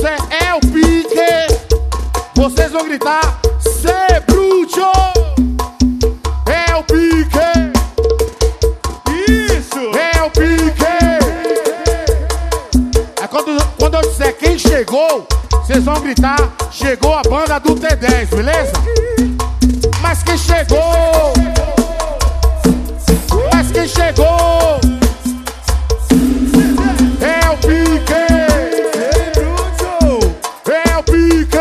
disser é o pique, vocês vão gritar cê bruxo. É o pique. Isso. É o pique. É quando eu disser quem chegou, vocês vão gritar chegou a banda do T10, beleza? Mas quem chegou? Mas quem chegou? É o pique. É o pique.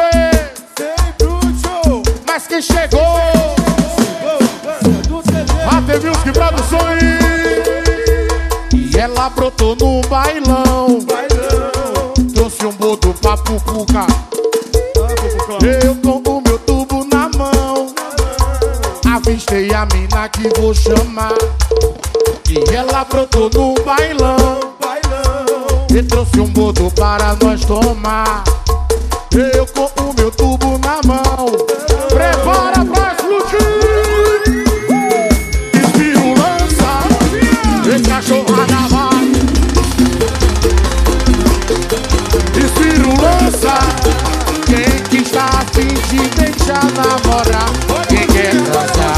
Mas quem chegou? AT Music Produções. E ela brotou no bailão. Trouxe um bodo pra Pupuca. Eu com o meu tubo na mão. Avistei a mina que vou chamar. E ela brotou no bailão. E trouxe um bodo para nós tomar. Eu com o meu tubo na mão. Prepara pra explodir. Espiro lança. E cachorrada vai. Espiro lança. Quem que está a fim de deixar namorar? Quem quer transar?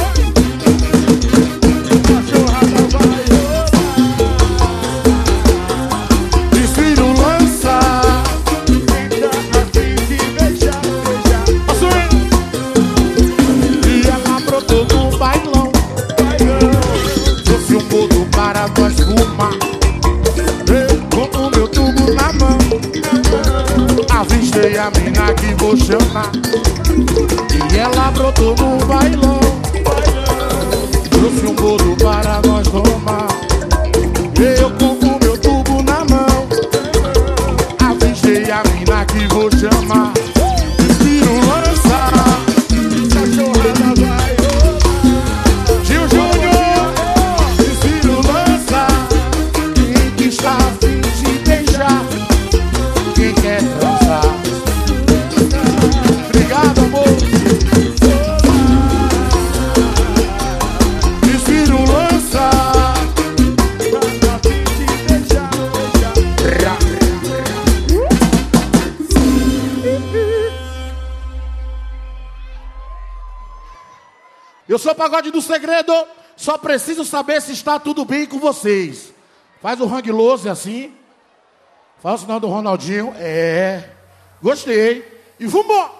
Espiro lança. E ela brotou no bailão. Trouxe um bodo para nós fumar. Eu com o meu tubo na mão. Avistei a mina que vou chamar. E ela brotou no bailão. Trouxe um bolo para nós tomar. Eu com o meu tubo na mão. Avistei a mina que vou chamar. Espiro lança. Cachorrada vai. Gil Júnior. Espiro lança. Quem que está a fim de beijar? Quem quer transar? Obrigado, amor. Espiro lança. Eu sou Pagode do Segredo. Só preciso saber se está tudo bem com vocês. Faz o hang loose assim. Faz o sinal do Ronaldinho. É. Gostei. E vambora.